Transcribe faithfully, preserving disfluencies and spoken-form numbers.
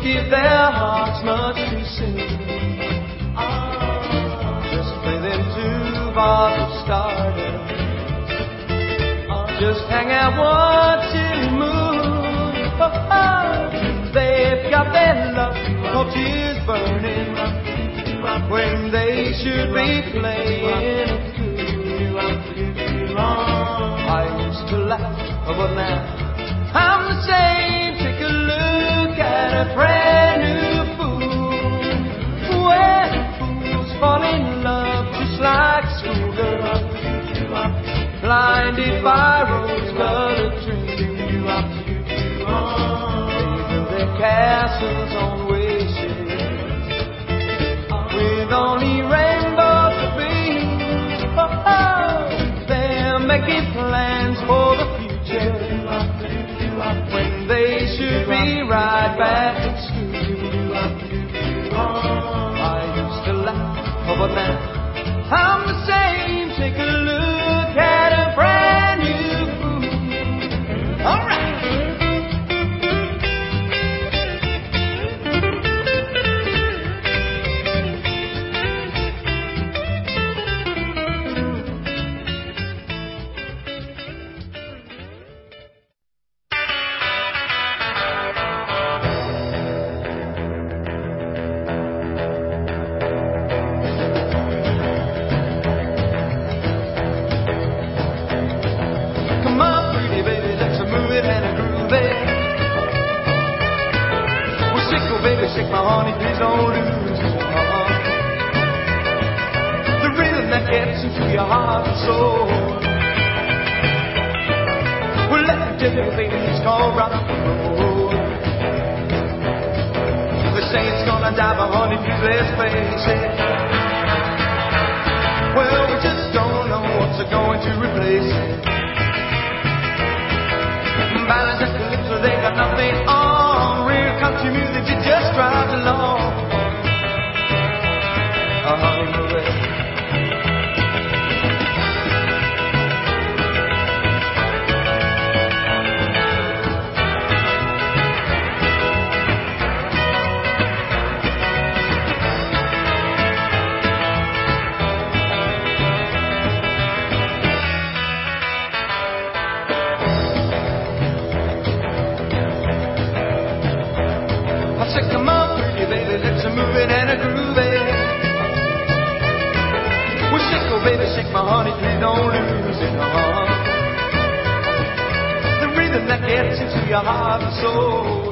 give their hearts much to sing. Just play them two bars of stardust. Just hang out watching the moon. Oh, oh. They've got their love torches burning when they should be playing it cool. I used to laugh, but now I'm the same. Take a look at a brand new fool. When fools fall in love just like schoolgirls, blinded by rose-colored dreams. They build their castles on wishes with only rainbows to be. Oh, oh. They're making plans for the future when they should be right back at school. I used to laugh, but now I'm the same. Take a look at a brand new fool. All right. Shake my honey, please don't lose your heart. The rhythm that gets into your heart and soul. Well, let me tell you, baby, it's called rock and roll. They say it's gonna die, but honey, please let's face it. Well, we just don't know what's going to replace it. Balance and calypso, they got nothing on. Real country music, you just drive along. A honey Marie. I said, come on, pretty baby, let's move it and a groove it. Well, shake, oh baby, shake my honey, please don't lose it, uh-huh. The rhythm that gets into your heart and soul.